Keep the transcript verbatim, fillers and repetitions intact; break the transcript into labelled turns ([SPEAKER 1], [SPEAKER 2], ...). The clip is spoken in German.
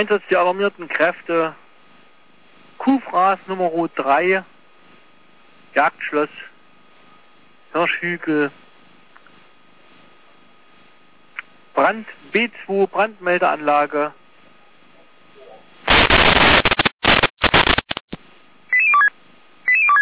[SPEAKER 1] Einsatz der alarmierten Kräfte. Kuhfraß Nummer drei. Jagdschloss. Hirschhügel. Brand B zwei Brandmeldeanlage.